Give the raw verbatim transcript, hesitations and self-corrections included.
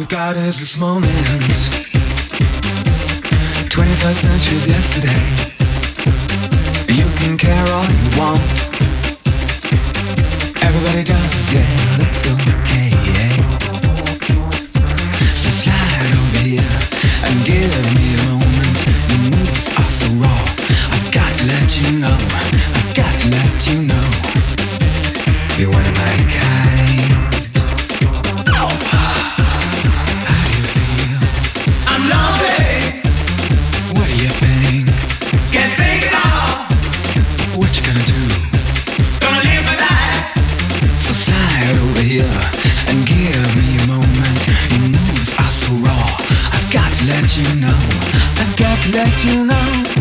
God is this moment. twenty-first century's yesterday. You can care all you want. Everybody does, yeah, that's okay, yeah. So slide over here and give me a moment. Your moves are so raw. I've got to let you know. I've got to let you know. You're one of my kind. And give me a moment. Your moves are so raw. I've got to let you know. I've got to let you know.